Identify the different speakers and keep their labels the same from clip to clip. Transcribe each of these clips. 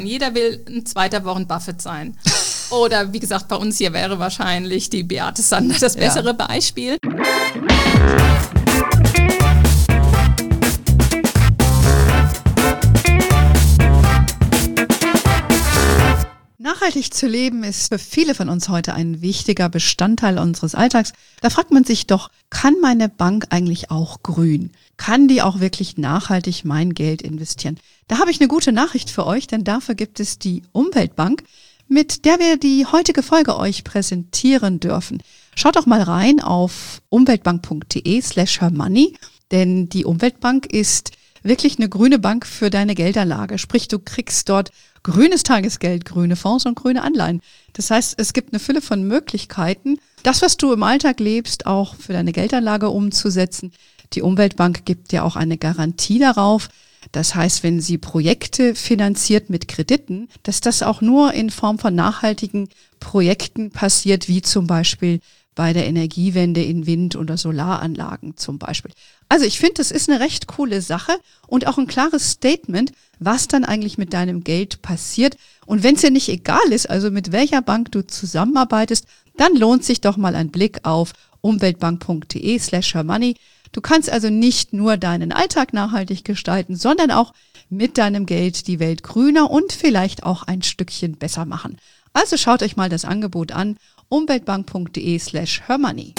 Speaker 1: Jeder will ein zweiter Warren Buffett sein. Oder wie gesagt, bei uns hier wäre wahrscheinlich die Beate Sander das bessere Beispiel.
Speaker 2: Nachhaltig zu leben ist für viele von uns heute ein wichtiger Bestandteil unseres Alltags. Da fragt man sich doch, kann meine Bank eigentlich auch grün? Kann die auch wirklich nachhaltig mein Geld investieren? Da habe ich eine gute Nachricht für euch, denn dafür gibt es die Umweltbank, mit der wir die heutige Folge euch präsentieren dürfen. Schaut doch mal rein auf umweltbank.de/hermoney, denn die Umweltbank ist wirklich eine grüne Bank für deine Geldanlage. Sprich, du kriegst dort grünes Tagesgeld, grüne Fonds und grüne Anleihen. Das heißt, es gibt eine Fülle von Möglichkeiten, das, was du im Alltag lebst, auch für deine Geldanlage umzusetzen. Die Umweltbank gibt dir auch eine Garantie darauf. Das heißt, wenn sie Projekte finanziert mit Krediten, dass das auch nur in Form von nachhaltigen Projekten passiert, wie zum Beispiel bei der Energiewende in Wind- oder Solaranlagen zum Beispiel. Also ich finde, das ist eine recht coole Sache und auch ein klares Statement, was dann eigentlich mit deinem Geld passiert. Und wenn es dir nicht egal ist, also mit welcher Bank du zusammenarbeitest, dann lohnt sich doch mal ein Blick auf umweltbank.de/hermoney. Du kannst also nicht nur deinen Alltag nachhaltig gestalten, sondern auch mit deinem Geld die Welt grüner und vielleicht auch ein Stückchen besser machen. Also schaut euch mal das Angebot an, umweltbank.de/hermoney.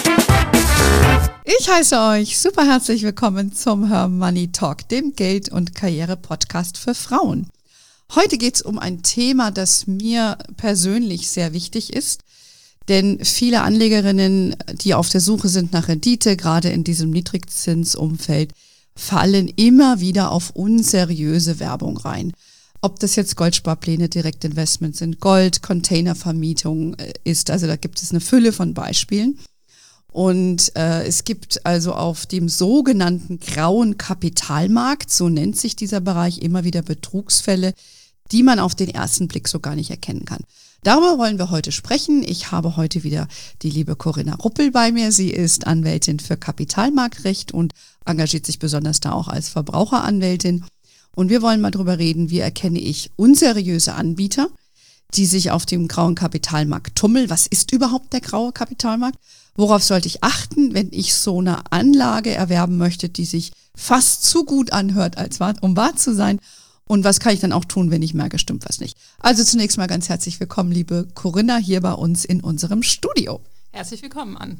Speaker 2: Ich heiße euch super herzlich willkommen zum Her Money Talk, dem Geld- und Karriere-Podcast für Frauen. Heute geht es um ein Thema, das mir persönlich sehr wichtig ist, denn viele Anlegerinnen, die auf der Suche sind nach Rendite, gerade in diesem Niedrigzinsumfeld, fallen immer wieder auf unseriöse Werbung rein. Ob das jetzt Goldsparpläne, Direktinvestments in Gold, Containervermietung ist, also da gibt es eine Fülle von Beispielen. Und es gibt also auf dem sogenannten grauen Kapitalmarkt, so nennt sich dieser Bereich, immer wieder Betrugsfälle, die man auf den ersten Blick so gar nicht erkennen kann. Darüber wollen wir heute sprechen. Ich habe heute wieder die liebe Corinna Ruppel bei mir. Sie ist Anwältin für Kapitalmarktrecht und engagiert sich besonders da auch als Verbraucheranwältin. Und wir wollen mal drüber reden, wie erkenne ich unseriöse Anbieter, die sich auf dem grauen Kapitalmarkt tummeln. Was ist überhaupt der graue Kapitalmarkt? Worauf sollte ich achten, wenn ich so eine Anlage erwerben möchte, die sich fast zu gut anhört, um wahr zu sein? Und was kann ich dann auch tun, wenn ich merke, stimmt was nicht? Also zunächst mal ganz herzlich willkommen, liebe Corinna, hier bei uns in unserem Studio.
Speaker 1: Herzlich willkommen, Ann.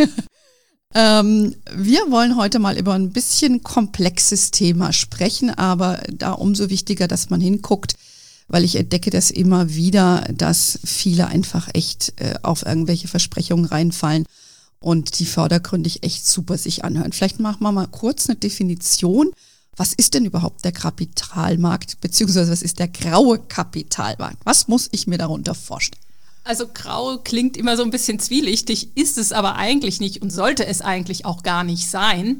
Speaker 2: Wir wollen heute mal über ein bisschen komplexes Thema sprechen, aber da umso wichtiger, dass man hinguckt, weil ich entdecke das immer wieder, dass viele einfach echt auf irgendwelche Versprechungen reinfallen und die vordergründig echt super sich anhören. Vielleicht machen wir mal kurz eine Definition. Was ist denn überhaupt der Kapitalmarkt, beziehungsweise was ist der graue Kapitalmarkt? Was muss ich mir darunter vorstellen?
Speaker 1: Also grau klingt immer so ein bisschen zwielichtig, ist es aber eigentlich nicht und sollte es eigentlich auch gar nicht sein.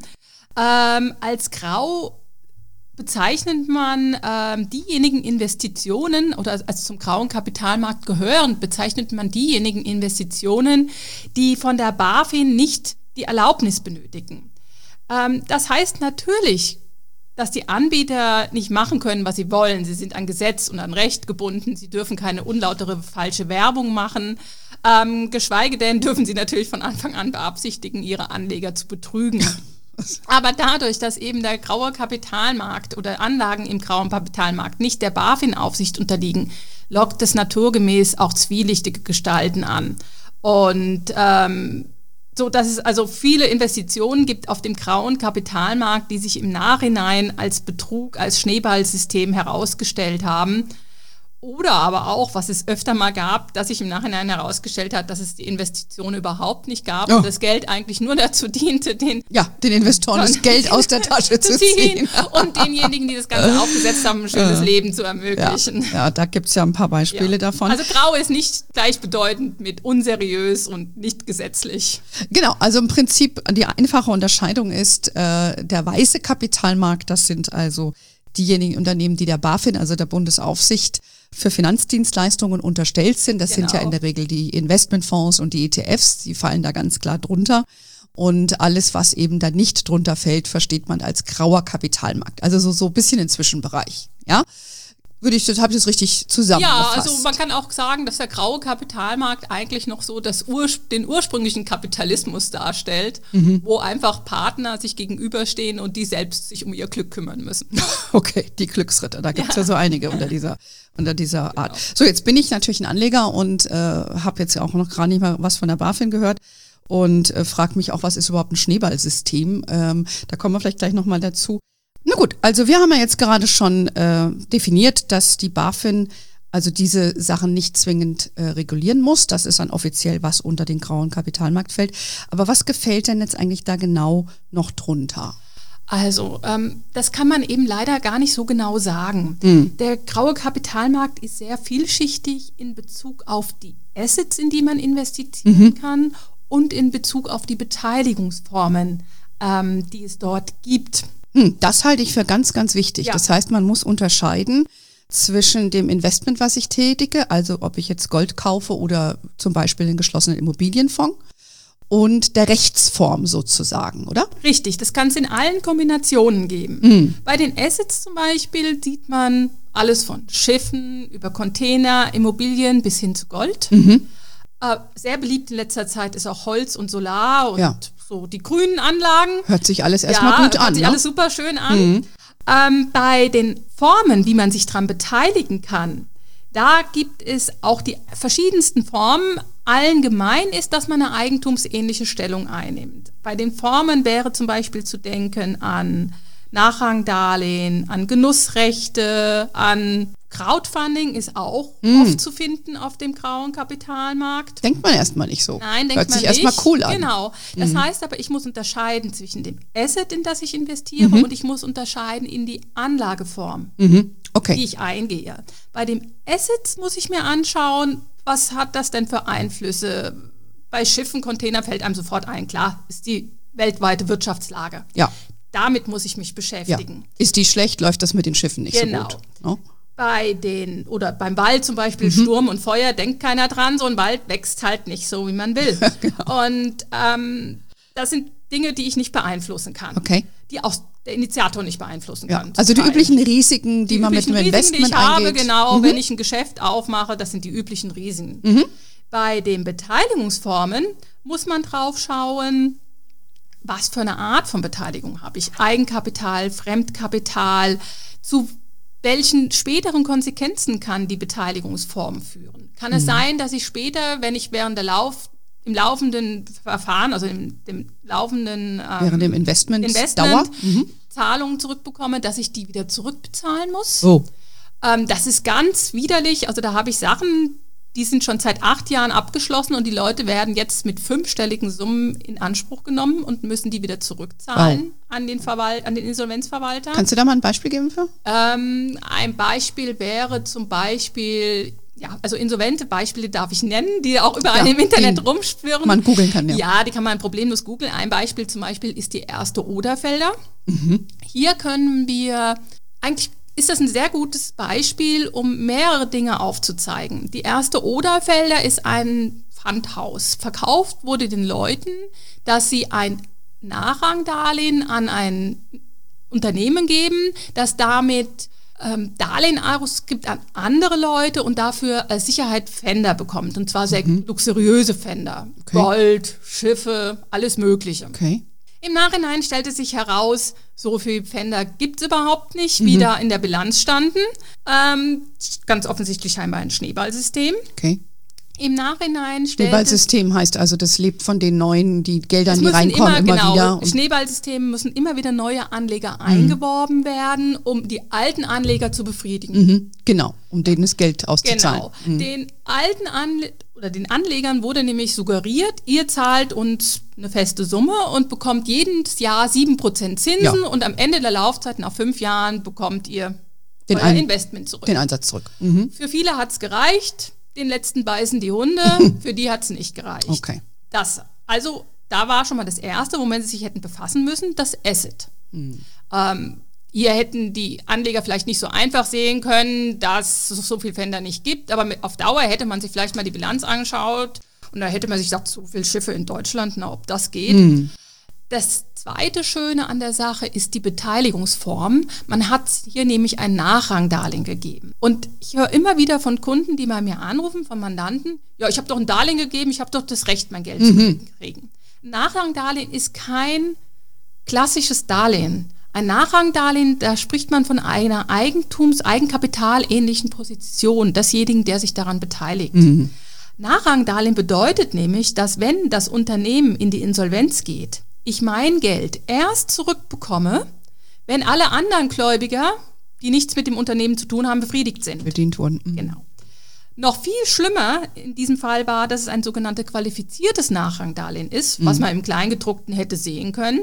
Speaker 1: Als grau bezeichnet man diejenigen Investitionen, oder also zum grauen Kapitalmarkt gehören, bezeichnet man diejenigen Investitionen, die von der BaFin nicht die Erlaubnis benötigen. Das heißt natürlich, dass die Anbieter nicht machen können, was sie wollen. Sie sind an Gesetz und an Recht gebunden. Sie dürfen keine unlautere, falsche Werbung machen. Geschweige denn dürfen sie natürlich von Anfang an beabsichtigen, ihre Anleger zu betrügen. Aber dadurch, dass eben der graue Kapitalmarkt oder Anlagen im grauen Kapitalmarkt nicht der BaFin-Aufsicht unterliegen, lockt es naturgemäß auch zwielichtige Gestalten an. Und so dass es also viele Investitionen gibt auf dem grauen Kapitalmarkt, die sich im Nachhinein als Betrug, als Schneeballsystem herausgestellt haben. Oder aber auch, was es öfter mal gab, dass sich im Nachhinein herausgestellt hat, dass es die Investition überhaupt nicht gab und das Geld eigentlich nur dazu diente, den
Speaker 2: Investoren das Geld aus der Tasche zu ziehen.
Speaker 1: Und denjenigen, die das Ganze aufgesetzt haben, ein schönes Leben zu ermöglichen.
Speaker 2: Ja, da gibt's ja ein paar Beispiele davon.
Speaker 1: Also grau ist nicht gleichbedeutend mit unseriös und nicht gesetzlich.
Speaker 2: Genau, also im Prinzip die einfache Unterscheidung ist, der weiße Kapitalmarkt, das sind also diejenigen Unternehmen, die der BaFin, also der Bundesaufsicht für Finanzdienstleistungen unterstellt sind. Das sind ja in der Regel die Investmentfonds und die ETFs, die fallen da ganz klar drunter. Und alles, was eben da nicht drunter fällt, versteht man als grauer Kapitalmarkt. Also so ein bisschen ein Zwischenbereich. Ja, habe ich das richtig zusammengefasst?
Speaker 1: Ja, also man kann auch sagen, dass der graue Kapitalmarkt eigentlich noch so den ursprünglichen Kapitalismus darstellt, wo einfach Partner sich gegenüberstehen und die selbst sich um ihr Glück kümmern müssen.
Speaker 2: Okay, die Glücksritter, da gibt es ja so einige unter dieser Art. So, jetzt bin ich natürlich ein Anleger und habe jetzt ja auch noch gar nicht mal was von der BaFin gehört und frage mich auch, was ist überhaupt ein Schneeballsystem? Da kommen wir vielleicht gleich nochmal dazu. Na gut, also wir haben ja jetzt gerade schon definiert, dass die BaFin also diese Sachen nicht zwingend regulieren muss. Das ist dann offiziell, was unter den grauen Kapitalmarkt fällt. Aber was gefällt denn jetzt eigentlich da genau noch drunter?
Speaker 1: Also, das kann man eben leider gar nicht so genau sagen. Der graue Kapitalmarkt ist sehr vielschichtig in Bezug auf die Assets, in die man investieren kann und in Bezug auf die Beteiligungsformen, die es dort gibt.
Speaker 2: Das halte ich für ganz, ganz wichtig. Ja. Das heißt, man muss unterscheiden zwischen dem Investment, was ich tätige, also ob ich jetzt Gold kaufe oder zum Beispiel einen geschlossenen Immobilienfonds, und der Rechtsform sozusagen, oder?
Speaker 1: Richtig, das kann es in allen Kombinationen geben. Bei den Assets zum Beispiel sieht man alles von Schiffen über Container, Immobilien bis hin zu Gold. Sehr beliebt in letzter Zeit ist auch Holz und Solar und so die grünen Anlagen.
Speaker 2: Hört sich alles erstmal gut an.
Speaker 1: Hört sich alles super schön an. Bei den Formen, wie man sich dran beteiligen kann, da gibt es auch die verschiedensten Formen. Allen gemein ist, dass man eine eigentumsähnliche Stellung einnimmt. Bei den Formen wäre zum Beispiel zu denken an Nachrangdarlehen, an Genussrechte, an Crowdfunding ist auch oft zu finden auf dem grauen Kapitalmarkt.
Speaker 2: Denkt man erstmal nicht so.
Speaker 1: Nein, denkt
Speaker 2: Hört
Speaker 1: man
Speaker 2: sich
Speaker 1: nicht.
Speaker 2: erstmal cool an.
Speaker 1: Genau. Das heißt aber, ich muss unterscheiden zwischen dem Asset, in das ich investiere, und ich muss unterscheiden in die Anlageform, die ich eingehe. Bei dem Assets muss ich mir anschauen, was hat das denn für Einflüsse? Bei Schiffen, Container fällt einem sofort ein, klar, ist die weltweite Wirtschaftslage.
Speaker 2: Ja.
Speaker 1: Damit muss ich mich beschäftigen.
Speaker 2: Ja. Ist die schlecht, läuft das mit den Schiffen nicht so gut. No?
Speaker 1: Beim Wald zum Beispiel Sturm und Feuer, denkt keiner dran, so ein Wald wächst halt nicht so, wie man will. Genau. Und das sind Dinge, die ich nicht beeinflussen kann.
Speaker 2: Okay.
Speaker 1: Die auch der Initiator nicht beeinflussen kann.
Speaker 2: Also die üblichen Risiken, die man mit einem Investment
Speaker 1: die ich habe,
Speaker 2: eingeht.
Speaker 1: genau, wenn ich ein Geschäft aufmache, das sind die üblichen Risiken. Bei den Beteiligungsformen muss man drauf schauen, was für eine Art von Beteiligung habe ich? Eigenkapital, Fremdkapital, zu welchen späteren Konsequenzen kann die Beteiligungsform führen? Kann es sein, dass ich später, wenn ich im laufenden Verfahren, also dem laufenden
Speaker 2: während dem Investment
Speaker 1: Zahlungen zurückbekomme, dass ich die wieder zurückbezahlen muss?
Speaker 2: Oh.
Speaker 1: Das ist ganz widerlich. Also da habe ich Sachen, die sind schon seit 8 Jahren abgeschlossen und die Leute werden jetzt mit 5-stelligen Summen in Anspruch genommen und müssen die wieder zurückzahlen an den Insolvenzverwalter.
Speaker 2: Kannst du da mal ein Beispiel geben für?
Speaker 1: Ein Beispiel wäre zum Beispiel, also insolvente Beispiele darf ich nennen, die auch überall im Internet rumschwirren.
Speaker 2: Man googeln kann,
Speaker 1: Ja, die kann man problemlos googeln. Ein Beispiel zum Beispiel ist die Erste Oderfelder. Hier können wir eigentlich ist das ein sehr gutes Beispiel, um mehrere Dinge aufzuzeigen. Die Erste Oderfelder ist ein Pfandhaus. Verkauft wurde den Leuten, dass sie ein Nachrangdarlehen an ein Unternehmen geben, das damit Darlehen ausgibt an andere Leute und dafür als Sicherheit Pfänder bekommt. Und zwar sehr luxuriöse Pfänder. Okay. Gold, Schiffe, alles Mögliche.
Speaker 2: Okay.
Speaker 1: Im Nachhinein stellte sich heraus, so viele Pfänder gibt es überhaupt nicht, wie da in der Bilanz standen. Ganz offensichtlich scheinbar ein Schneeballsystem.
Speaker 2: Okay.
Speaker 1: Im Nachhinein
Speaker 2: Schneeballsystem heißt also, das lebt von den neuen, die Geldern, die reinkommen, immer wieder.
Speaker 1: Schneeballsysteme müssen immer wieder neue Anleger eingeworben werden, um die alten Anleger zu befriedigen.
Speaker 2: Genau, um denen das Geld auszuzahlen.
Speaker 1: Genau. Den den Anlegern wurde nämlich suggeriert, ihr zahlt uns eine feste Summe und bekommt jedes Jahr 7% Zinsen und am Ende der Laufzeit, nach 5 Jahren, bekommt ihr euer Investment zurück.
Speaker 2: Den Einsatz zurück.
Speaker 1: Für viele hat es gereicht, den letzten beißen die Hunde, für die hat es nicht gereicht.
Speaker 2: Okay.
Speaker 1: Da war schon mal das Erste, womit sie sich hätten befassen müssen, das Asset. Hier hätten die Anleger vielleicht nicht so einfach sehen können, dass es so viele Pfänder nicht gibt, aber auf Dauer hätte man sich vielleicht mal die Bilanz angeschaut und da hätte man sich gedacht, so viele Schiffe in Deutschland, ob das geht. Das zweite Schöne an der Sache ist die Beteiligungsform. Man hat hier nämlich ein Nachrangdarlehen gegeben. Und ich höre immer wieder von Kunden, die bei mir anrufen, von Mandanten, ja, ich habe doch ein Darlehen gegeben, ich habe doch das Recht, mein Geld zu kriegen. Nachrangdarlehen ist kein klassisches Darlehen. Ein Nachrangdarlehen, da spricht man von einer eigenkapitalähnlichen Position desjenigen, der sich daran beteiligt. Nachrangdarlehen bedeutet nämlich, dass wenn das Unternehmen in die Insolvenz geht, ich mein Geld erst zurückbekomme, wenn alle anderen Gläubiger, die nichts mit dem Unternehmen zu tun haben, befriedigt sind.
Speaker 2: Bedient wurden.
Speaker 1: Genau. Noch viel schlimmer in diesem Fall war, dass es ein sogenanntes qualifiziertes Nachrangdarlehen ist, was man im Kleingedruckten hätte sehen können.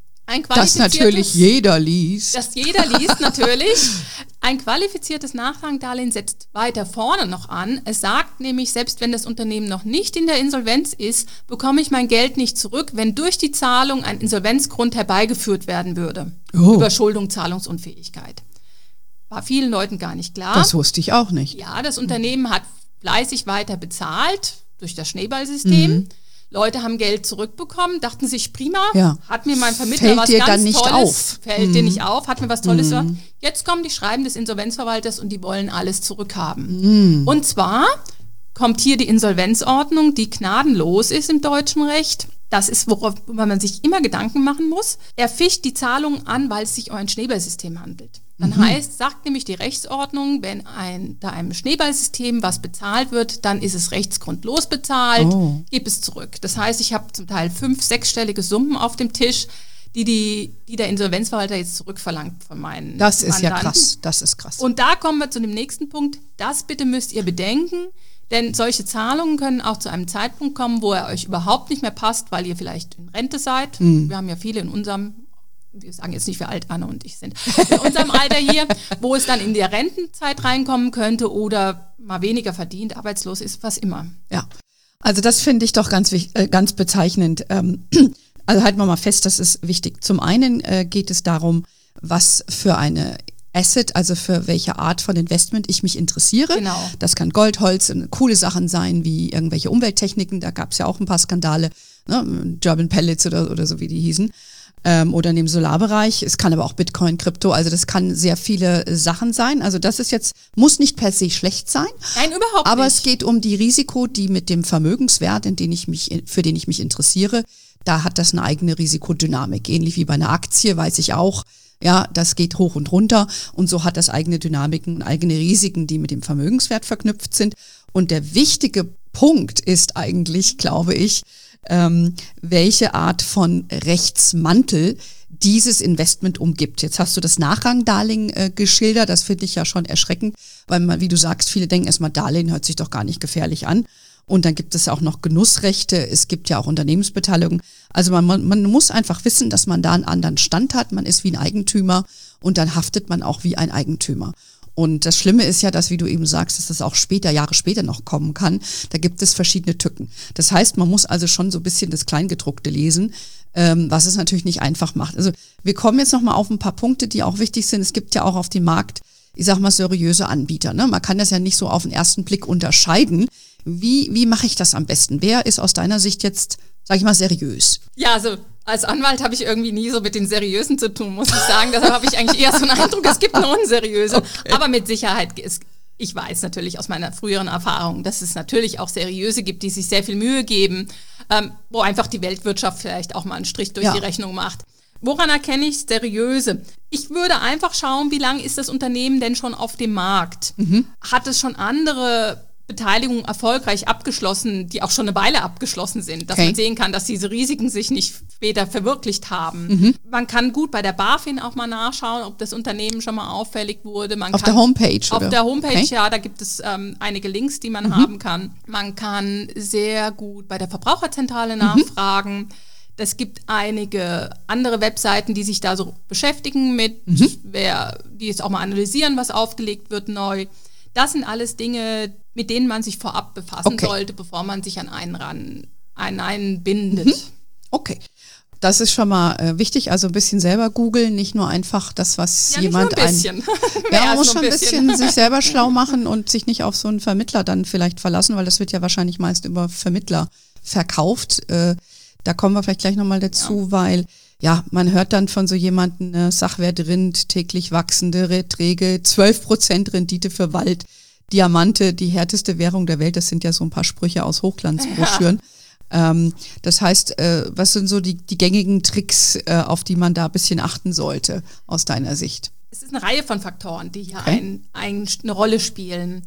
Speaker 2: Das natürlich jeder liest.
Speaker 1: Das jeder liest, natürlich. Ein qualifiziertes Nachrangdarlehen setzt weiter vorne noch an. Es sagt nämlich, selbst wenn das Unternehmen noch nicht in der Insolvenz ist, bekomme ich mein Geld nicht zurück, wenn durch die Zahlung ein Insolvenzgrund herbeigeführt werden würde. Überschuldung, Zahlungsunfähigkeit. War vielen Leuten gar nicht klar.
Speaker 2: Das wusste ich auch nicht.
Speaker 1: Ja, das Unternehmen hat fleißig weiter bezahlt durch das Schneeballsystem. Leute haben Geld zurückbekommen, dachten sich, prima, hat mir mein Vermittler was ganz Tolles, fällt dir nicht auf, hat mir was Tolles gesagt. Jetzt kommen die Schreiben des Insolvenzverwalters und die wollen alles zurückhaben. Und zwar kommt hier die Insolvenzordnung, die gnadenlos ist im deutschen Recht. Das ist, worüber man sich immer Gedanken machen muss. Er ficht die Zahlungen an, weil es sich um ein Schneeballsystem handelt. Dann sagt nämlich die Rechtsordnung, wenn da einem Schneeballsystem was bezahlt wird, dann ist es rechtsgrundlos bezahlt, gib es zurück. Das heißt, ich habe zum Teil 5-, 6-stellige Summen auf dem Tisch, die der Insolvenzverwalter jetzt zurückverlangt von meinen Mandanten.
Speaker 2: Das ist ja krass, das ist krass.
Speaker 1: Und da kommen wir zu dem nächsten Punkt. Das bitte müsst ihr bedenken, denn solche Zahlungen können auch zu einem Zeitpunkt kommen, wo er euch überhaupt nicht mehr passt, weil ihr vielleicht in Rente seid. Wir haben ja viele in unserem, wir sagen jetzt nicht, wie alt Anne und ich sind, in unserem Alter hier, wo es dann in der Rentenzeit reinkommen könnte oder mal weniger verdient, arbeitslos ist, was immer.
Speaker 2: Ja, also das finde ich doch ganz bezeichnend. Also halten wir mal fest, das ist wichtig. Zum einen geht es darum, was für eine Asset, also für welche Art von Investment ich mich interessiere.
Speaker 1: Genau.
Speaker 2: Das kann Gold, Holz, coole Sachen sein, wie irgendwelche Umwelttechniken, da gab es ja auch ein paar Skandale, ne? German Pellets oder so, wie die hießen. Oder in dem Solarbereich. Es kann aber auch Bitcoin, Krypto, also das kann sehr viele Sachen sein. Also das ist jetzt, muss nicht per se schlecht sein.
Speaker 1: Nein, überhaupt nicht.
Speaker 2: Aber es geht um die Risiko, die mit dem Vermögenswert, für den ich mich interessiere, da hat das eine eigene Risikodynamik. Ähnlich wie bei einer Aktie, weiß ich auch, ja, das geht hoch und runter und so hat das eigene Dynamiken, eigene Risiken, die mit dem Vermögenswert verknüpft sind. Und der wichtige Punkt ist eigentlich, glaube ich, welche Art von Rechtsmantel dieses Investment umgibt. Jetzt hast du das Nachrangdarlehen geschildert, das finde ich ja schon erschreckend, weil man, wie du sagst, viele denken erstmal, Darlehen hört sich doch gar nicht gefährlich an. Und dann gibt es ja auch noch Genussrechte, es gibt ja auch Unternehmensbeteiligung. Also man muss einfach wissen, dass man da einen anderen Stand hat, man ist wie ein Eigentümer und dann haftet man auch wie ein Eigentümer. Und das Schlimme ist ja, dass, wie du eben sagst, dass das auch Jahre später noch kommen kann. Da gibt es verschiedene Tücken. Das heißt, man muss also schon so ein bisschen das Kleingedruckte lesen, was es natürlich nicht einfach macht. Also wir kommen jetzt nochmal auf ein paar Punkte, die auch wichtig sind. Es gibt ja auch auf dem Markt, ich sag mal, seriöse Anbieter. Ne? Man kann das ja nicht so auf den ersten Blick unterscheiden. Wie mache ich das am besten? Wer ist aus deiner Sicht jetzt, sag ich mal, seriös?
Speaker 1: Ja, also als Anwalt habe ich irgendwie nie so mit den Seriösen zu tun, muss ich sagen. Deshalb habe ich eigentlich eher so einen Eindruck, es gibt nur unseriöse. Okay. Aber mit Sicherheit, ich weiß natürlich aus meiner früheren Erfahrung, dass es natürlich auch Seriöse gibt, die sich sehr viel Mühe geben, wo einfach die Weltwirtschaft vielleicht auch mal einen Strich durch die Rechnung macht. Woran erkenne ich seriöse? Ich würde einfach schauen, wie lange ist das Unternehmen denn schon auf dem Markt? Hat es schon andere Beteiligungen erfolgreich abgeschlossen, die auch schon eine Weile abgeschlossen sind, dass man sehen kann, dass diese Risiken sich nicht später verwirklicht haben. Man kann gut bei der BaFin auch mal nachschauen, ob das Unternehmen schon mal auffällig wurde.
Speaker 2: Auf der Homepage, oder?
Speaker 1: Auf der Homepage, ja, da gibt es einige Links, die man haben kann. Man kann sehr gut bei der Verbraucherzentrale nachfragen. Es gibt einige andere Webseiten, die sich da so beschäftigen mit, die jetzt auch mal analysieren, was aufgelegt wird neu. Das sind alles Dinge, mit denen man sich vorab befassen sollte, bevor man sich an einen bindet.
Speaker 2: Okay. Das ist schon mal wichtig, also ein bisschen selber googeln, nicht nur einfach das, was jemand man muss schon ein bisschen sich selber schlau machen und sich nicht auf so einen Vermittler dann vielleicht verlassen, weil das wird ja wahrscheinlich meist über Vermittler verkauft. Da kommen wir vielleicht gleich nochmal dazu, weil ja, man hört dann von so jemandem, Sachwert Rind, täglich wachsende Erträge, 12% Rendite für Wald, Diamante, die härteste Währung der Welt. Das sind ja so ein paar Sprüche aus Hochglanzbroschüren. Ja. Das heißt, was sind so die gängigen Tricks, auf die man da ein bisschen achten sollte, aus deiner Sicht?
Speaker 1: Es ist eine Reihe von Faktoren, die hier eine Rolle spielen,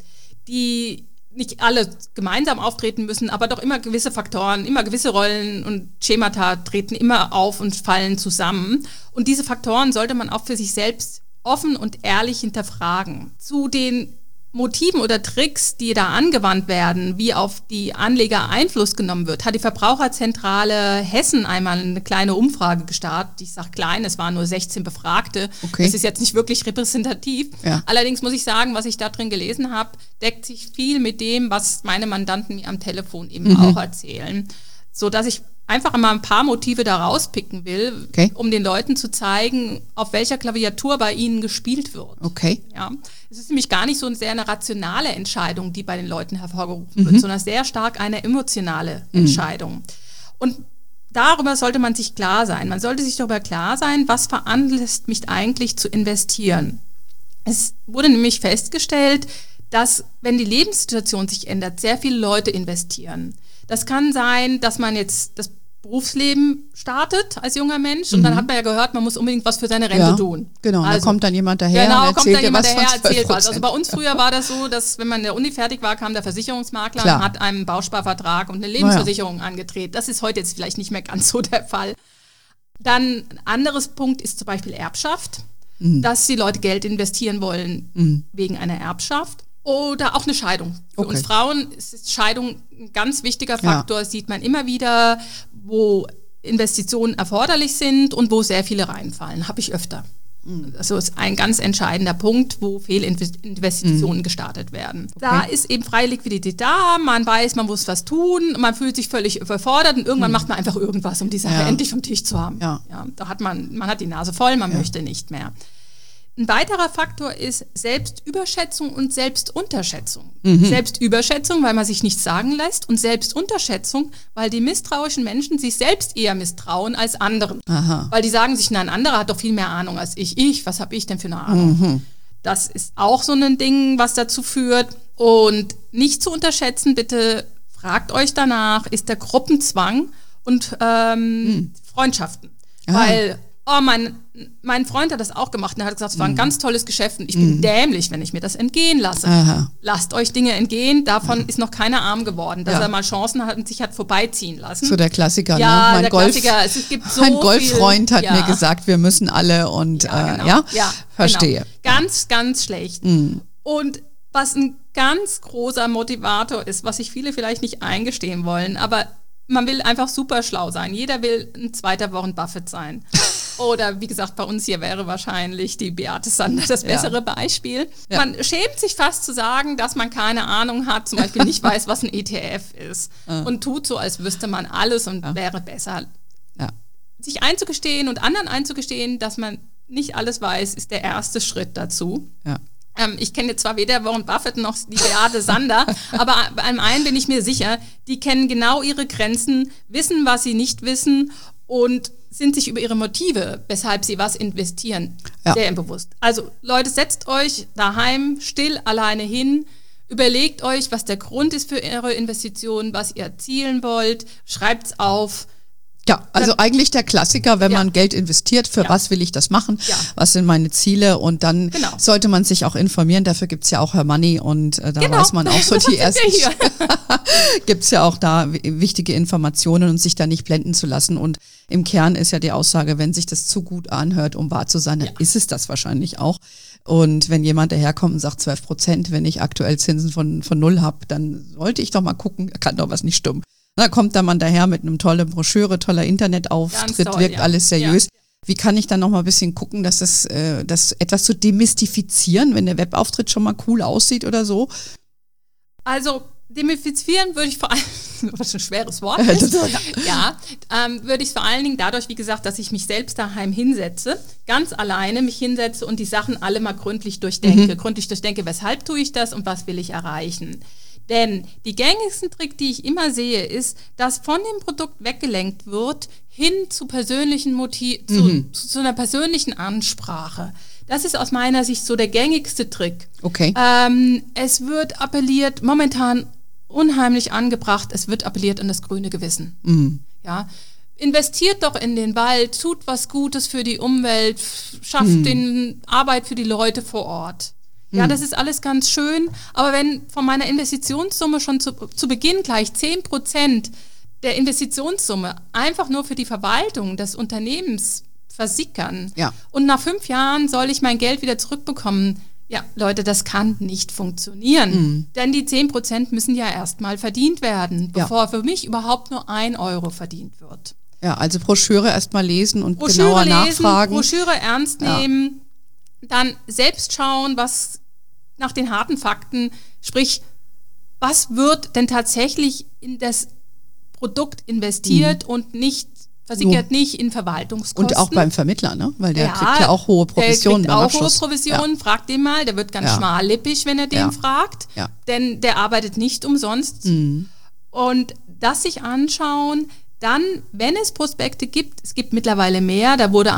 Speaker 1: die nicht alle gemeinsam auftreten müssen, aber doch immer gewisse Faktoren, immer gewisse Rollen und Schemata treten immer auf und fallen zusammen. Und diese Faktoren sollte man auch für sich selbst offen und ehrlich hinterfragen. Zu den Motiven oder Tricks, die da angewandt werden, wie auf die Anleger Einfluss genommen wird, hat die Verbraucherzentrale Hessen einmal eine kleine Umfrage gestartet. Ich sage klein, es waren nur 16 Befragte. Okay. Das ist jetzt nicht wirklich repräsentativ. Ja. Allerdings muss ich sagen, was ich da drin gelesen habe, deckt sich viel mit dem, was meine Mandanten mir am Telefon eben auch erzählen. So dass ich einfach mal ein paar Motive da rauspicken will, um den Leuten zu zeigen, auf welcher Klaviatur bei ihnen gespielt wird.
Speaker 2: Okay.
Speaker 1: Ja. Es ist nämlich gar nicht so eine rationale Entscheidung, die bei den Leuten hervorgerufen wird, sondern sehr stark eine emotionale Entscheidung. Und darüber sollte man sich klar sein. Man sollte sich darüber klar sein, was veranlasst mich eigentlich zu investieren. Es wurde nämlich festgestellt, dass, wenn die Lebenssituation sich ändert, sehr viele Leute investieren. Das kann sein, dass man jetzt das Berufsleben startet als junger Mensch und dann hat man ja gehört, man muss unbedingt was für seine Rente tun.
Speaker 2: Genau, da kommt dann jemand daher und erzählt dir was von 12%.
Speaker 1: Erzählt was. Also bei uns früher war das so, dass wenn man in der Uni fertig war, kam der Versicherungsmakler und hat einen Bausparvertrag und eine Lebensversicherung angetreten. Das ist heute jetzt vielleicht nicht mehr ganz so der Fall. Dann ein anderes Punkt ist zum Beispiel Erbschaft, dass die Leute Geld investieren wollen wegen einer Erbschaft. Oder auch eine Scheidung. Für uns Frauen ist Scheidung ein ganz wichtiger Faktor. Das sieht man immer wieder, wo Investitionen erforderlich sind und wo sehr viele reinfallen. Habe ich öfter. Also ist ein ganz entscheidender Punkt, wo Fehlinvestitionen gestartet werden. Da ist eben freie Liquidität da, man weiß, man muss was tun, man fühlt sich völlig überfordert und irgendwann macht man einfach irgendwas, um die Sache endlich vom Tisch zu haben. Ja, da hat man hat die Nase voll, man möchte nicht mehr. Ein weiterer Faktor ist Selbstüberschätzung und Selbstunterschätzung. Selbstüberschätzung, weil man sich nichts sagen lässt, und Selbstunterschätzung, weil die misstrauischen Menschen sich selbst eher misstrauen als anderen. Aha. Weil die sagen sich, ein anderer hat doch viel mehr Ahnung als ich. Was habe ich denn für eine Ahnung? Das ist auch so ein Ding, was dazu führt. Und nicht zu unterschätzen, bitte fragt euch danach, ist der Gruppenzwang und Freundschaften. Aha. Weil mein Freund hat das auch gemacht und er hat gesagt, es war ein ganz tolles Geschäft und ich bin dämlich, wenn ich mir das entgehen lasse. Aha. Lasst euch Dinge entgehen, davon ist noch keiner arm geworden, dass er mal Chancen hat und sich hat vorbeiziehen lassen.
Speaker 2: So der Klassiker, ne?
Speaker 1: Ja, der Klassiker. Es gibt so
Speaker 2: mein Golffreund hat mir gesagt, wir müssen alle und
Speaker 1: genau.
Speaker 2: Verstehe.
Speaker 1: Genau. Ganz, ganz schlecht. Und was ein ganz großer Motivator ist, was sich viele vielleicht nicht eingestehen wollen, aber man will einfach super schlau sein. Jeder will ein zweiter Warren Buffett sein. Oder wie gesagt, bei uns hier wäre wahrscheinlich die Beate Sander das bessere Beispiel. Ja. Man schämt sich fast zu sagen, dass man keine Ahnung hat, zum Beispiel nicht weiß, was ein ETF ist. Und tut so, als wüsste man alles und wäre besser. Ja. Sich einzugestehen und anderen einzugestehen, dass man nicht alles weiß, ist der erste Schritt dazu. Ja. Ich kenne zwar weder Warren Buffett noch die Beate Sander, aber beim einen bin ich mir sicher, die kennen genau ihre Grenzen, wissen, was sie nicht wissen und sind sich über ihre Motive, weshalb sie was investieren, sehr bewusst. Also Leute, setzt euch daheim still alleine hin, überlegt euch, was der Grund ist für eure Investition, was ihr erzielen wollt, schreibt's auf.
Speaker 2: Ja, also eigentlich der Klassiker, wenn man Geld investiert, für was will ich das machen, was sind meine Ziele, und dann sollte man sich auch informieren, dafür gibt's ja auch Her Money und da weiß man auch so die ersten, gibt's ja auch da wichtige Informationen und sich da nicht blenden zu lassen, und im Kern ist ja die Aussage, wenn sich das zu gut anhört, um wahr zu sein, dann ist es das wahrscheinlich auch. Und wenn jemand daherkommt und sagt 12%, wenn ich aktuell Zinsen von 0 habe, dann sollte ich doch mal gucken, kann doch was nicht stimmen. Da kommt der Mann daher mit einem tollen Broschüre, toller Internetauftritt, wirkt alles seriös. Ja. Wie kann ich dann noch mal ein bisschen gucken, dass das etwas zu demystifizieren, wenn der Webauftritt schon mal cool aussieht oder so?
Speaker 1: Also demystifizieren würde ich vor allem, was ein schweres Wort ist, würde ich vor allen Dingen dadurch, wie gesagt, dass ich mich selbst daheim hinsetze, ganz alleine mich hinsetze und die Sachen alle mal gründlich durchdenke. Weshalb tue ich das und was will ich erreichen? Denn die gängigsten Trick, die ich immer sehe, ist, dass von dem Produkt weggelenkt wird hin zu persönlichen zu einer persönlichen Ansprache. Das ist aus meiner Sicht so der gängigste Trick.
Speaker 2: Okay.
Speaker 1: Es wird appelliert, momentan unheimlich angebracht, es wird appelliert an das grüne Gewissen. Ja. Investiert doch in den Wald, tut was Gutes für die Umwelt, schafft Arbeit für die Leute vor Ort. Ja, das ist alles ganz schön, aber wenn von meiner Investitionssumme schon zu Beginn gleich 10% der Investitionssumme einfach nur für die Verwaltung des Unternehmens versickern und nach 5 Jahren soll ich mein Geld wieder zurückbekommen, ja, Leute, das kann nicht funktionieren. Denn die 10% müssen ja erstmal verdient werden, bevor für mich überhaupt nur 1 Euro verdient wird.
Speaker 2: Ja, also Broschüre erstmal lesen und genauer nachfragen.
Speaker 1: Broschüre ernst nehmen, dann selbst schauen, was nach den harten Fakten, sprich, was wird denn tatsächlich in das Produkt investiert und nicht versickert nicht in Verwaltungskosten.
Speaker 2: Und auch beim Vermittler, ne? Weil der kriegt ja auch hohe Provisionen beim Abschluss. Der kriegt auch hohe Provisionen,
Speaker 1: fragt den mal, der wird ganz schmallippig, wenn er den fragt, denn der arbeitet nicht umsonst. Und das sich anschauen, dann, wenn es Prospekte gibt, es gibt mittlerweile mehr, da wurde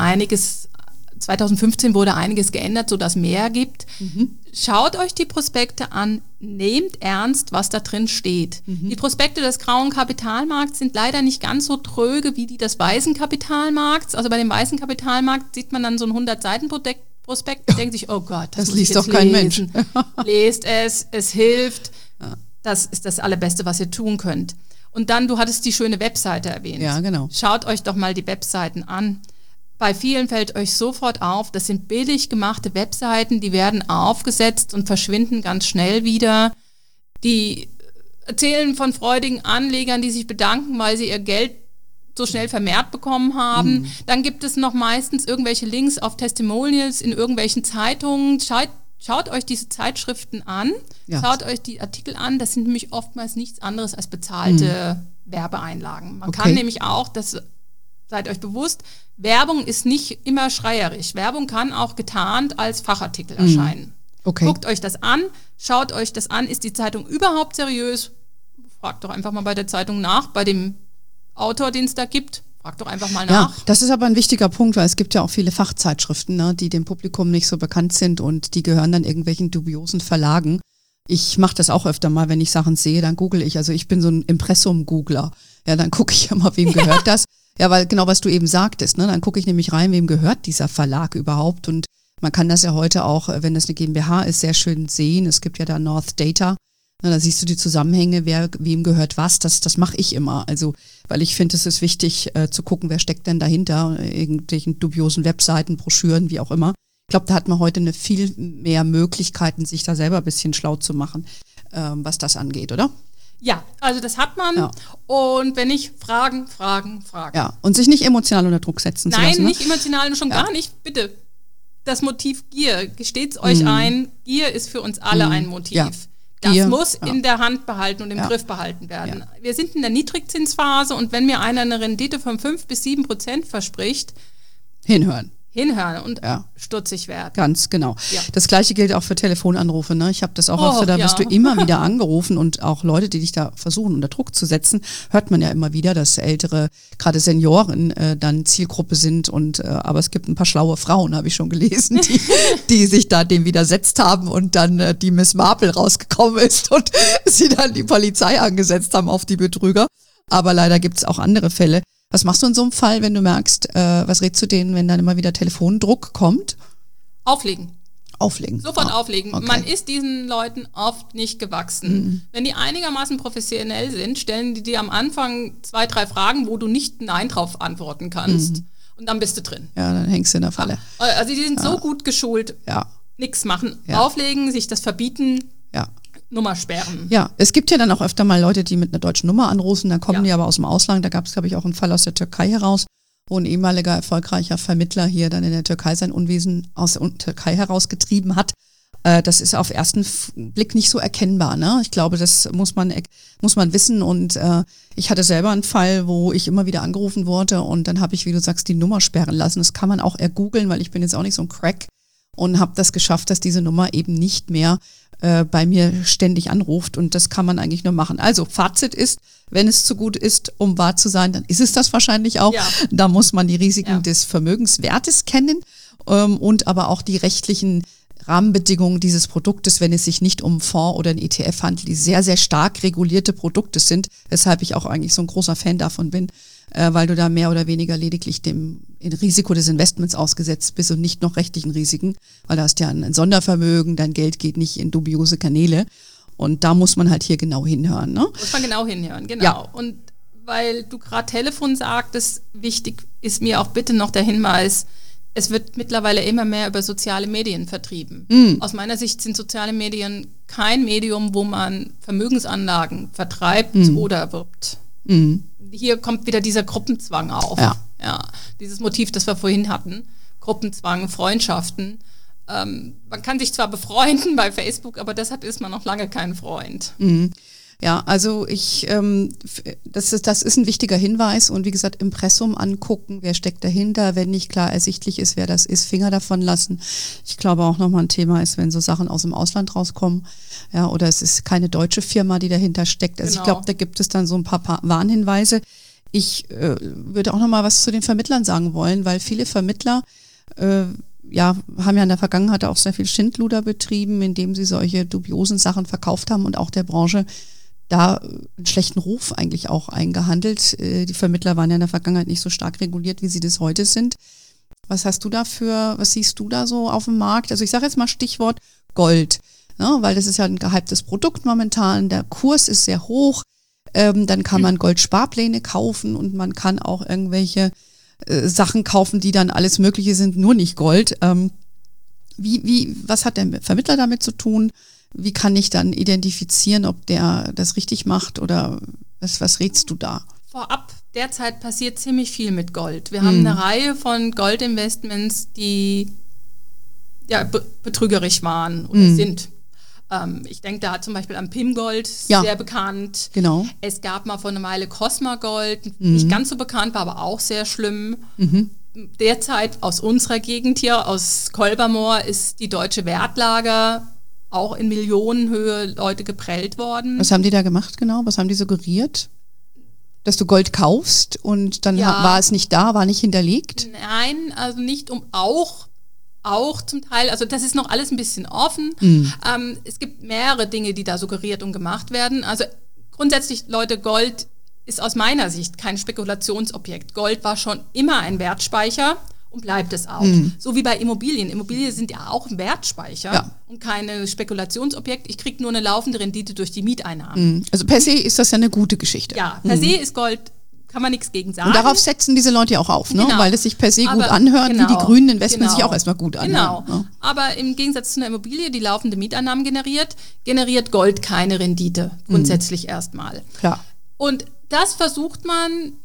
Speaker 1: 2015 wurde einiges geändert, sodass mehr gibt. Schaut euch die Prospekte an, nehmt ernst, was da drin steht. Die Prospekte des grauen Kapitalmarkts sind leider nicht ganz so tröge wie die des weißen Kapitalmarkts. Also bei dem weißen Kapitalmarkt sieht man dann so ein 100-Seiten-Prospekt und denkt sich, oh Gott, das
Speaker 2: liest doch kein Mensch.
Speaker 1: Lest es hilft. Das ist das Allerbeste, was ihr tun könnt. Und dann, du hattest die schöne Webseite erwähnt.
Speaker 2: Ja, genau.
Speaker 1: Schaut euch doch mal die Webseiten an. Bei vielen fällt euch sofort auf, das sind billig gemachte Webseiten, die werden aufgesetzt und verschwinden ganz schnell wieder. Die erzählen von freudigen Anlegern, die sich bedanken, weil sie ihr Geld so schnell vermehrt bekommen haben. Dann gibt es noch meistens irgendwelche Links auf Testimonials in irgendwelchen Zeitungen. Schaut euch diese Zeitschriften an, schaut euch die Artikel an. Das sind nämlich oftmals nichts anderes als bezahlte Werbeeinlagen. Man kann nämlich auch, seid euch bewusst, Werbung ist nicht immer schreierisch. Werbung kann auch getarnt als Fachartikel erscheinen. Guckt euch das an, schaut euch das an. Ist die Zeitung überhaupt seriös? Fragt doch einfach mal bei der Zeitung nach, bei dem Autor, den es da gibt. Fragt doch einfach mal nach.
Speaker 2: Ja, das ist aber ein wichtiger Punkt, weil es gibt ja auch viele Fachzeitschriften, ne, die dem Publikum nicht so bekannt sind und die gehören dann irgendwelchen dubiosen Verlagen. Ich mache das auch öfter mal, wenn ich Sachen sehe, dann google ich. Also ich bin so ein Impressum-Googler. Ja, dann gucke ich ja mal, wem gehört das. Ja, weil genau, was du eben sagtest, ne, dann gucke ich nämlich rein, wem gehört dieser Verlag überhaupt. Und man kann das ja heute auch, wenn das eine GmbH ist, sehr schön sehen. Es gibt ja da North Data. Na, da siehst du die Zusammenhänge, wem gehört was. Das mache ich immer. Also, weil ich finde, es ist wichtig zu gucken, wer steckt denn dahinter, irgendwelchen dubiosen Webseiten, Broschüren, wie auch immer. Ich glaube, da hat man heute viel mehr Möglichkeiten, sich da selber ein bisschen schlau zu machen, was das angeht, oder?
Speaker 1: Ja, also das hat man. Ja. Und wenn nicht, fragen.
Speaker 2: Ja, und sich nicht emotional unter Druck setzen zu lassen.
Speaker 1: Nein, nicht emotional und schon gar nicht. Bitte, das Motiv Gier, gesteht's euch ein. Gier ist für uns alle ein Motiv. Ja. Das muss in der Hand behalten und im Griff behalten werden. Ja. Wir sind in der Niedrigzinsphase und wenn mir einer eine Rendite von 5-7% verspricht, hinhören und stutzig werden.
Speaker 2: Ganz genau. Ja. Das Gleiche gilt auch für Telefonanrufe. Ne? Ich habe das auch öfter, da wirst du immer wieder angerufen und auch Leute, die dich da versuchen unter Druck zu setzen, hört man ja immer wieder, dass ältere, gerade Senioren dann Zielgruppe sind aber es gibt ein paar schlaue Frauen, habe ich schon gelesen, die sich da dem widersetzt haben und dann die Miss Marple rausgekommen ist und sie dann die Polizei angesetzt haben auf die Betrüger. Aber leider gibt es auch andere Fälle. Was machst du in so einem Fall, wenn du merkst, was rätst du denen, wenn dann immer wieder Telefondruck kommt?
Speaker 1: Auflegen. Sofort
Speaker 2: auflegen.
Speaker 1: Okay. Man ist diesen Leuten oft nicht gewachsen. Wenn die einigermaßen professionell sind, stellen die dir am Anfang 2-3 Fragen, wo du nicht Nein drauf antworten kannst. Und dann bist du drin.
Speaker 2: Ja, dann hängst du in der Falle.
Speaker 1: Also die sind so gut geschult. Nichts machen. Auflegen, sich das verbieten. Nummer sperren.
Speaker 2: Ja, es gibt ja dann auch öfter mal Leute, die mit einer deutschen Nummer anrufen, dann kommen die aber aus dem Ausland. Da gab es, glaube ich, auch einen Fall aus der Türkei heraus, wo ein ehemaliger erfolgreicher Vermittler hier dann in der Türkei sein Unwesen aus der Türkei herausgetrieben hat. Das ist auf ersten Blick nicht so erkennbar, ne? Ich glaube, das muss man wissen und ich hatte selber einen Fall, wo ich immer wieder angerufen wurde und dann habe ich, wie du sagst, die Nummer sperren lassen. Das kann man auch ergoogeln, weil ich bin jetzt auch nicht so ein Crack und habe das geschafft, dass diese Nummer eben nicht mehr bei mir ständig anruft und das kann man eigentlich nur machen. Also Fazit ist, wenn es zu gut ist, um wahr zu sein, dann ist es das wahrscheinlich auch. Ja. Da muss man die Risiken des Vermögenswertes kennen und aber auch die rechtlichen Rahmenbedingungen dieses Produktes, wenn es sich nicht um Fonds oder ein ETF handelt, die sehr, sehr stark regulierte Produkte sind, weshalb ich auch eigentlich so ein großer Fan davon bin, weil du da mehr oder weniger lediglich dem Risiko des Investments ausgesetzt bist und nicht noch rechtlichen Risiken, weil da hast ja ein Sondervermögen, dein Geld geht nicht in dubiose Kanäle und da muss man halt hier genau hinhören. Ne?
Speaker 1: Muss man genau hinhören, genau.
Speaker 2: Ja.
Speaker 1: Und weil du gerade Telefon sagtest, wichtig ist mir auch bitte noch der Hinweis, es wird mittlerweile immer mehr über soziale Medien vertrieben. Aus meiner Sicht sind soziale Medien kein Medium, wo man Vermögensanlagen vertreibt oder erwirbt. Hier kommt wieder dieser Gruppenzwang auf. Ja, dieses Motiv, das wir vorhin hatten. Gruppenzwang, Freundschaften. Man kann sich zwar befreunden bei Facebook, aber deshalb ist man noch lange kein Freund.
Speaker 2: Ja, also das ist ein wichtiger Hinweis und wie gesagt, Impressum angucken, wer steckt dahinter, wenn nicht klar ersichtlich ist, wer das ist, Finger davon lassen. Ich glaube auch nochmal ein Thema ist, wenn so Sachen aus dem Ausland rauskommen, ja, oder es ist keine deutsche Firma, die dahinter steckt. Also Ich glaube, da gibt es dann so ein paar Warnhinweise. Ich würde auch nochmal was zu den Vermittlern sagen wollen, weil viele Vermittler haben ja in der Vergangenheit auch sehr viel Schindluder betrieben, indem sie solche dubiosen Sachen verkauft haben und auch der Branche da einen schlechten Ruf eigentlich auch eingehandelt. Die Vermittler waren ja in der Vergangenheit nicht so stark reguliert, wie sie das heute sind. Was siehst du da so auf dem Markt? Also ich sage jetzt mal Stichwort Gold, ne, weil das ist ja ein gehyptes Produkt momentan. Der Kurs ist sehr hoch. Dann kann man Goldsparpläne kaufen und man kann auch irgendwelche Sachen kaufen, die dann alles Mögliche sind, nur nicht Gold. Was hat der Vermittler damit zu tun? Wie kann ich dann identifizieren, ob der das richtig macht oder was rätst du da?
Speaker 1: Vorab, derzeit passiert ziemlich viel mit Gold. Wir haben eine Reihe von Goldinvestments, die ja betrügerisch waren oder sind. Ich denke da zum Beispiel an Pimgold, sehr bekannt.
Speaker 2: Genau.
Speaker 1: Es gab mal vor einer Weile Cosma Gold, nicht ganz so bekannt, war aber auch sehr schlimm. Derzeit aus unserer Gegend hier, aus Kolbermoor, ist die Deutsche Wertlager auch in Millionenhöhe Leute geprellt worden.
Speaker 2: Was haben die da gemacht genau? Was haben die suggeriert? Dass du Gold kaufst und dann war es nicht da, war nicht hinterlegt?
Speaker 1: Nein, also nicht auch zum Teil, also das ist noch alles ein bisschen offen. Es gibt mehrere Dinge, die da suggeriert und gemacht werden. Also grundsätzlich, Leute, Gold ist aus meiner Sicht kein Spekulationsobjekt. Gold war schon immer ein Wertspeicher und bleibt es auch. So wie bei Immobilien. Immobilien sind ja auch ein Wertspeicher und keine Spekulationsobjekt. Ich kriege nur eine laufende Rendite durch die Mieteinnahmen.
Speaker 2: Also per se ist das ja eine gute Geschichte.
Speaker 1: Ja, per se ist Gold, kann man nichts gegen sagen.
Speaker 2: Und darauf setzen diese Leute ja auch auf, ne? Weil es sich per se gut anhört, wie die grünen Investments sich auch erstmal gut anhören.
Speaker 1: Genau, aber im Gegensatz zu einer Immobilie, die laufende Mieteinnahmen generiert Gold keine Rendite, grundsätzlich erstmal.
Speaker 2: Klar.
Speaker 1: Und das versucht man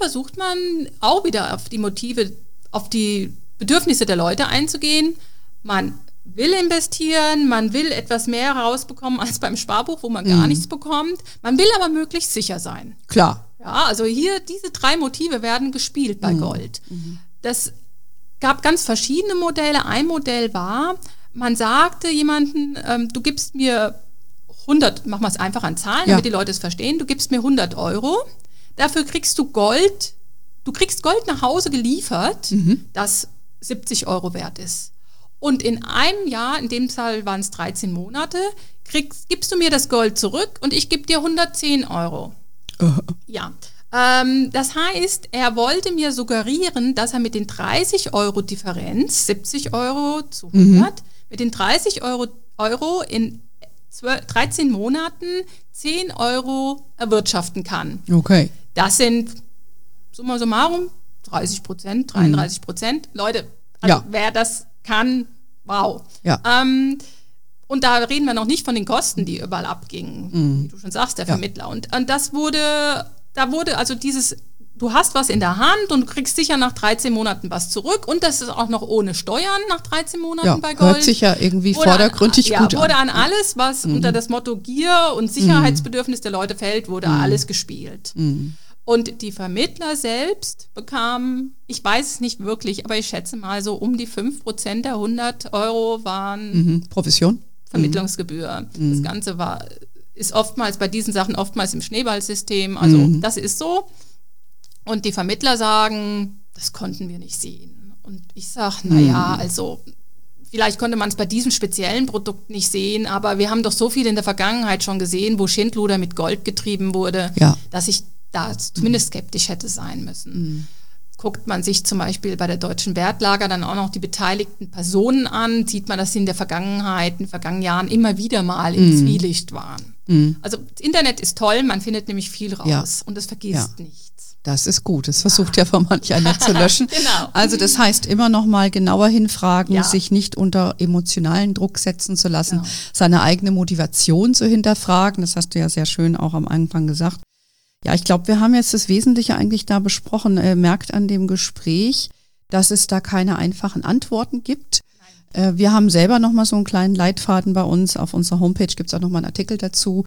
Speaker 1: auch wieder auf die Motive, auf die Bedürfnisse der Leute einzugehen. Man will investieren, man will etwas mehr rausbekommen als beim Sparbuch, wo man gar nichts bekommt. Man will aber möglichst sicher sein.
Speaker 2: Klar.
Speaker 1: Ja, also hier, diese 3 Motive werden gespielt bei Gold. Das gab ganz verschiedene Modelle. Ein Modell war, man sagte jemanden, du gibst mir 100, machen wir es einfach an Zahlen, damit die Leute es verstehen, du gibst mir 100 €, dafür kriegst du Gold, Gold nach Hause geliefert, das 70 € wert ist. Und in einem Jahr, in dem Fall waren es 13 Monate, gibst du mir das Gold zurück und ich gebe dir 110 €. Ja, das heißt, er wollte mir suggerieren, dass er mit den 30 € Differenz, 70 € zu 100, mit den 30 € in 13 Monaten 10 € erwirtschaften kann.
Speaker 2: Okay.
Speaker 1: Das sind summa summarum 30%, 33%. Leute, also wer das kann, wow.
Speaker 2: Ja.
Speaker 1: Und da reden wir noch nicht von den Kosten, die überall abgingen, wie du schon sagst, der Vermittler. Und da wurde also dieses, du hast was in der Hand und du kriegst sicher nach 13 Monaten was zurück und das ist auch noch ohne Steuern nach 13 Monaten bei Gold.
Speaker 2: Hört sich ja irgendwie vordergründig gut an.
Speaker 1: Wurde an alles, was unter das Motto Gier und Sicherheitsbedürfnis der Leute fällt, wurde alles gespielt. Und die Vermittler selbst bekamen, ich weiß es nicht wirklich, aber ich schätze mal so um die 5% der 100 € waren
Speaker 2: Provision?
Speaker 1: Vermittlungsgebühr. Das Ganze ist oftmals bei diesen Sachen im Schneeballsystem. Also das ist so. Und die Vermittler sagen, das konnten wir nicht sehen. Und ich sage, also vielleicht konnte man es bei diesem speziellen Produkt nicht sehen, aber wir haben doch so viel in der Vergangenheit schon gesehen, wo Schindluder mit Gold getrieben wurde, dass ich da zumindest skeptisch hätte sein müssen. Guckt man sich zum Beispiel bei der Deutschen Wertlager dann auch noch die beteiligten Personen an, sieht man, dass sie in den vergangenen Jahren immer wieder mal im Zwielicht waren. Also das Internet ist toll, man findet nämlich viel raus und es vergisst nichts.
Speaker 2: Das ist gut. Das versucht ja von manch einer zu löschen.
Speaker 1: Genau.
Speaker 2: Also das heißt immer noch mal genauer hinfragen, sich nicht unter emotionalen Druck setzen zu lassen, seine eigene Motivation zu hinterfragen. Das hast du ja sehr schön auch am Anfang gesagt. Ja, ich glaube, wir haben jetzt das Wesentliche eigentlich da besprochen. Merkt an dem Gespräch, dass es da keine einfachen Antworten gibt. Wir haben selber noch mal so einen kleinen Leitfaden bei uns. Auf unserer Homepage gibt es auch noch mal einen Artikel dazu.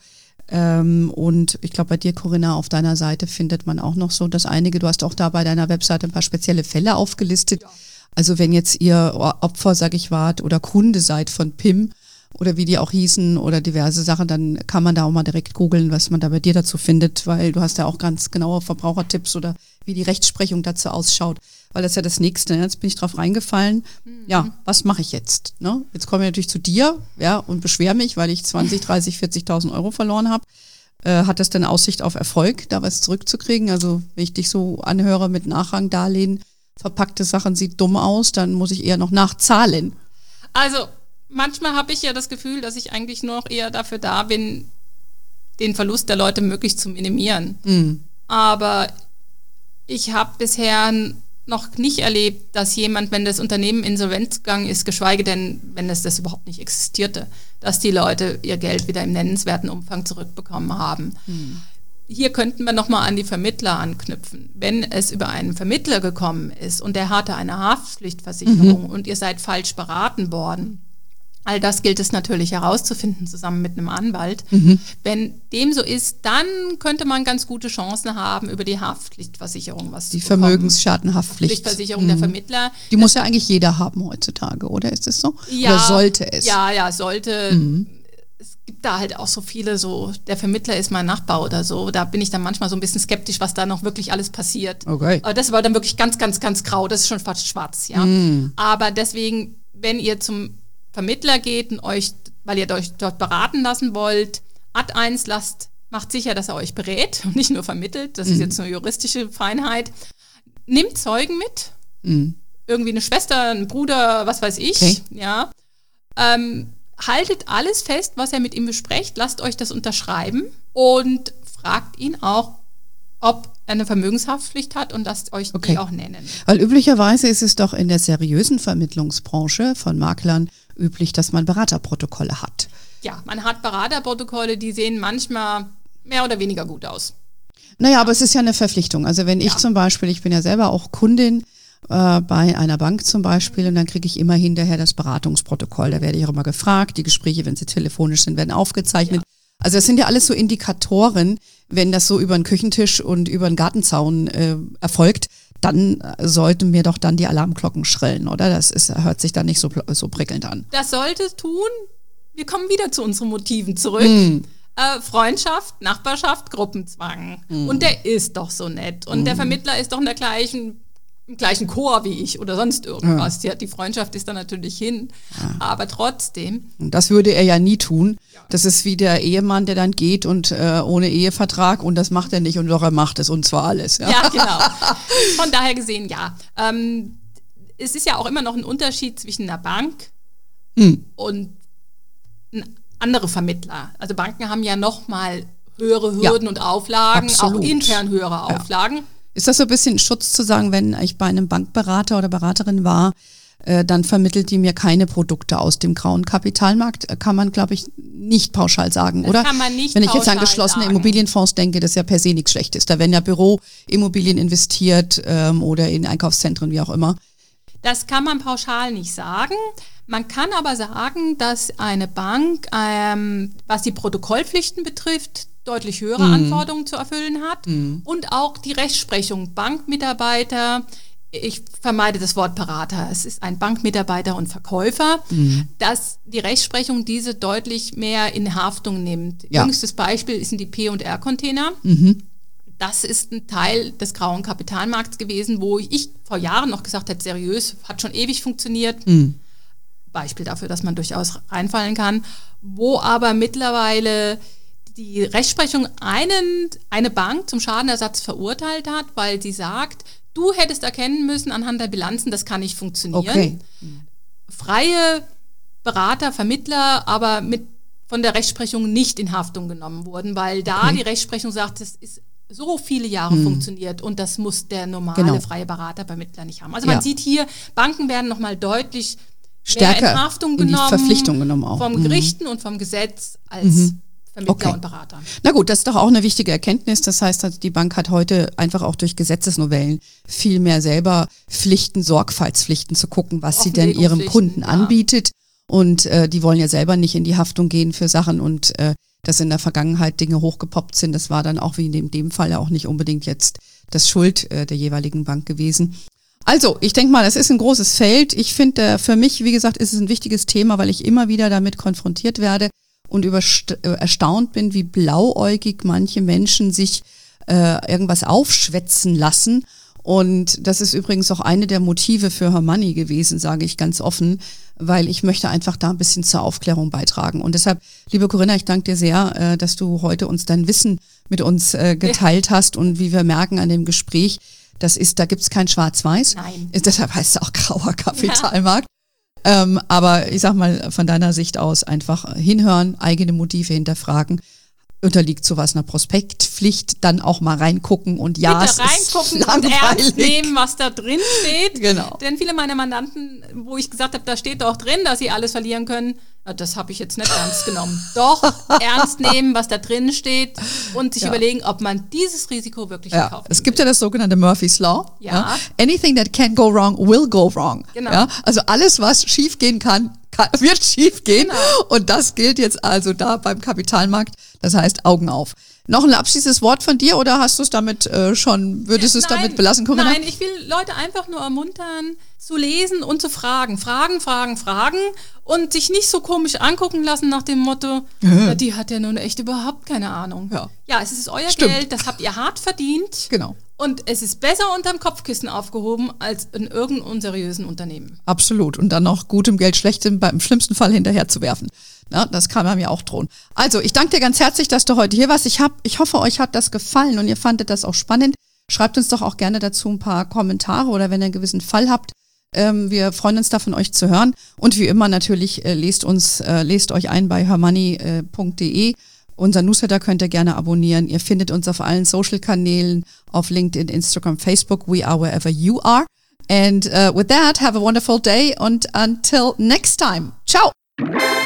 Speaker 2: Und ich glaube, bei dir, Corinna, auf deiner Seite findet man auch noch so das einige. Du hast auch da bei deiner Webseite ein paar spezielle Fälle aufgelistet. Ja. Also wenn jetzt ihr Opfer, sag ich, wart oder Kunde seid von PIM oder wie die auch hießen oder diverse Sachen, dann kann man da auch mal direkt googeln, was man da bei dir dazu findet, weil du hast ja auch ganz genaue Verbrauchertipps oder wie die Rechtsprechung dazu ausschaut. Weil das ist ja das Nächste. Jetzt bin ich drauf reingefallen. Ja, was mache ich jetzt? Ne? Jetzt komme ich natürlich zu dir, und beschwere mich, weil ich 20, 30, 40.000 Euro verloren habe. Hat das denn Aussicht auf Erfolg, da was zurückzukriegen? Also wenn ich dich so anhöre mit Nachrangdarlehen, verpackte Sachen sieht dumm aus, dann muss ich eher noch nachzahlen.
Speaker 1: Also manchmal habe ich ja das Gefühl, dass ich eigentlich nur noch eher dafür da bin, den Verlust der Leute möglichst zu minimieren. Aber ich habe bisher noch nicht erlebt, dass jemand, wenn das Unternehmen insolvenz gegangen ist, geschweige denn, wenn es das überhaupt nicht existierte, dass die Leute ihr Geld wieder im nennenswerten Umfang zurückbekommen haben. Hier könnten wir nochmal an die Vermittler anknüpfen. Wenn es über einen Vermittler gekommen ist und der hatte eine Haftpflichtversicherung und ihr seid falsch beraten worden, all das gilt es natürlich herauszufinden, zusammen mit einem Anwalt. Wenn dem so ist, dann könnte man ganz gute Chancen haben, über die Haftpflichtversicherung was zu bekommen. Die
Speaker 2: Vermögensschadenhaftpflicht.
Speaker 1: Der Vermittler.
Speaker 2: Die muss ja eigentlich jeder haben heutzutage, oder ist es so?
Speaker 1: Ja,
Speaker 2: oder sollte es?
Speaker 1: Ja, sollte. Es gibt da halt auch so viele, so der Vermittler ist mein Nachbar oder so. Da bin ich dann manchmal so ein bisschen skeptisch, was da noch wirklich alles passiert.
Speaker 2: Okay.
Speaker 1: Aber das war dann wirklich ganz, ganz, ganz grau. Das ist schon fast schwarz, ja. Aber deswegen, wenn ihr zum Vermittler geht und euch, weil ihr euch dort beraten lassen wollt, Ad 1 macht sicher, dass er euch berät und nicht nur vermittelt. Das ist jetzt eine juristische Feinheit. Nehmt Zeugen mit. Irgendwie eine Schwester, ein Bruder, was weiß ich.
Speaker 2: Okay.
Speaker 1: Ja. Haltet alles fest, was ihr mit ihm besprecht. Lasst euch das unterschreiben und fragt ihn auch, ob er eine Vermögenshaftpflicht hat und lasst euch die auch nennen.
Speaker 2: Weil üblicherweise ist es doch in der seriösen Vermittlungsbranche von Maklern üblich, dass man Beraterprotokolle hat.
Speaker 1: Ja, man hat Beraterprotokolle, die sehen manchmal mehr oder weniger gut aus.
Speaker 2: Naja, aber es ist ja eine Verpflichtung. Also wenn ich zum Beispiel, ich bin ja selber auch Kundin bei einer Bank zum Beispiel und dann kriege ich immer hinterher das Beratungsprotokoll. Da werde ich auch immer gefragt. Die Gespräche, wenn sie telefonisch sind, werden aufgezeichnet. Ja. Also das sind ja alles so Indikatoren, wenn das so über den Küchentisch und über den Gartenzaun erfolgt, dann sollten mir doch dann die Alarmglocken schrillen, oder? Hört sich dann nicht so prickelnd an.
Speaker 1: Das sollte es tun. Wir kommen wieder zu unseren Motiven zurück. Freundschaft, Nachbarschaft, Gruppenzwang. Und der ist doch so nett. Und der Vermittler ist doch im gleichen Chor wie ich oder sonst irgendwas. Ja. Die Freundschaft ist da natürlich hin. Ja. Aber trotzdem.
Speaker 2: Das würde er ja nie tun. Ja. Das ist wie der Ehemann, der dann geht und ohne Ehevertrag und das macht er nicht und doch er macht es und zwar alles.
Speaker 1: Ja, genau. Von daher gesehen, ja. Es ist ja auch immer noch ein Unterschied zwischen einer Bank und andere Vermittler. Also Banken haben ja noch mal höhere Hürden und Auflagen, absolut. Auch intern höhere Auflagen.
Speaker 2: Ist das so ein bisschen Schutz zu sagen, wenn ich bei einem Bankberater oder Beraterin war, dann vermittelt die mir keine Produkte aus dem grauen Kapitalmarkt? Kann man, glaube ich, nicht pauschal sagen, oder?
Speaker 1: Das kann man nicht
Speaker 2: Wenn ich jetzt an
Speaker 1: pauschal
Speaker 2: geschlossene
Speaker 1: sagen.
Speaker 2: Immobilienfonds denke, das ist ja per se nichts Schlechtes. Da werden ja Büroimmobilien investiert oder in Einkaufszentren, wie auch immer.
Speaker 1: Das kann man pauschal nicht sagen. Man kann aber sagen, dass eine Bank, was die Protokollpflichten betrifft, deutlich höhere Anforderungen zu erfüllen hat und auch die Rechtsprechung. Bankmitarbeiter ich vermeide das Wort Berater. Es ist ein Bankmitarbeiter und Verkäufer, dass die Rechtsprechung diese deutlich mehr in Haftung nimmt.
Speaker 2: Ja.
Speaker 1: Jüngstes Beispiel sind die P&R-Container. Das ist ein Teil des grauen Kapitalmarkts gewesen, wo ich vor Jahren noch gesagt hätte, seriös, hat schon ewig funktioniert. Beispiel dafür, dass man durchaus reinfallen kann. Wo aber mittlerweile die Rechtsprechung eine Bank zum Schadenersatz verurteilt hat, weil sie sagt, du hättest erkennen müssen anhand der Bilanzen, das kann nicht funktionieren.
Speaker 2: Okay.
Speaker 1: Freie Berater, Vermittler, aber von der Rechtsprechung nicht in Haftung genommen wurden, weil da die Rechtsprechung sagt, das ist so viele Jahre funktioniert und das muss der normale freie Berater, Vermittler nicht haben. Also man sieht hier, Banken werden nochmal deutlich
Speaker 2: stärker
Speaker 1: mehr in Haftung
Speaker 2: in die
Speaker 1: genommen,
Speaker 2: Verpflichtung genommen auch.
Speaker 1: vom Gerichten und vom Gesetz als Vermittler und Berater.
Speaker 2: Na gut, das ist doch auch eine wichtige Erkenntnis. Das heißt, die Bank hat heute einfach auch durch Gesetzesnovellen viel mehr selber Pflichten, Sorgfaltspflichten zu gucken, was sie denn ihrem Kunden anbietet. Und die wollen ja selber nicht in die Haftung gehen für Sachen und dass in der Vergangenheit Dinge hochgepoppt sind. Das war dann auch wie in dem Fall ja auch nicht unbedingt jetzt das Schuld der jeweiligen Bank gewesen. Also, ich denke mal, das ist ein großes Feld. Ich finde, für mich, wie gesagt, ist es ein wichtiges Thema, weil ich immer wieder damit konfrontiert werde und erstaunt bin, wie blauäugig manche Menschen sich irgendwas aufschwätzen lassen. Und das ist übrigens auch eine der Motive für Her Money gewesen, sage ich ganz offen, weil ich möchte einfach da ein bisschen zur Aufklärung beitragen. Und deshalb, liebe Corinna, ich danke dir sehr, dass du heute uns dein Wissen mit uns geteilt hast und wie wir merken an dem Gespräch, da gibt's kein Schwarz-Weiß.
Speaker 1: Nein.
Speaker 2: Deshalb heißt es auch grauer Kapitalmarkt. Aber ich sag mal, von deiner Sicht aus einfach hinhören, eigene Motive hinterfragen. Unterliegt sowas einer Prospektpflicht, dann auch mal reingucken und
Speaker 1: Bitte reingucken und ernst nehmen, was da drin steht.
Speaker 2: Genau.
Speaker 1: Denn viele meiner Mandanten, wo ich gesagt habe, da steht doch drin, dass sie alles verlieren können, das habe ich jetzt nicht ernst genommen. Doch, ernst nehmen, was da drin steht und sich überlegen, ob man dieses Risiko wirklich kaufen
Speaker 2: Es gibt ja das sogenannte Murphy's Law.
Speaker 1: Ja.
Speaker 2: Anything that can go wrong will go wrong.
Speaker 1: Genau.
Speaker 2: Ja? Also alles, was schief gehen kann, wird schief gehen.
Speaker 1: Genau.
Speaker 2: Und das gilt jetzt also da beim Kapitalmarkt. Das heißt, Augen auf. Noch ein abschließendes Wort von dir oder hast du es damit würdest du es damit belassen, Corinna?
Speaker 1: Nein, ich will Leute einfach nur ermuntern, zu lesen und zu fragen. Fragen und sich nicht so komisch angucken lassen nach dem Motto, na, die hat ja nun echt überhaupt keine Ahnung. Ja, es ist euer Geld, das habt ihr hart verdient.
Speaker 2: Genau.
Speaker 1: Und es ist besser unterm Kopfkissen aufgehoben als in irgendeinem unseriösen Unternehmen.
Speaker 2: Absolut. Und dann noch gutem Geld schlechtem im schlimmsten Fall hinterher zu werfen. Ja, das kann man mir auch drohen. Also, ich danke dir ganz herzlich, dass du heute hier warst. Ich hoffe, euch hat das gefallen und ihr fandet das auch spannend. Schreibt uns doch auch gerne dazu ein paar Kommentare oder wenn ihr einen gewissen Fall habt. Wir freuen uns da von euch zu hören. Und wie immer natürlich, lest euch ein bei hermoney.de. Unser Newsletter könnt ihr gerne abonnieren. Ihr findet uns auf allen Social-Kanälen, auf LinkedIn, Instagram, Facebook. We are wherever you are. And with that, have a wonderful day and until next time. Ciao.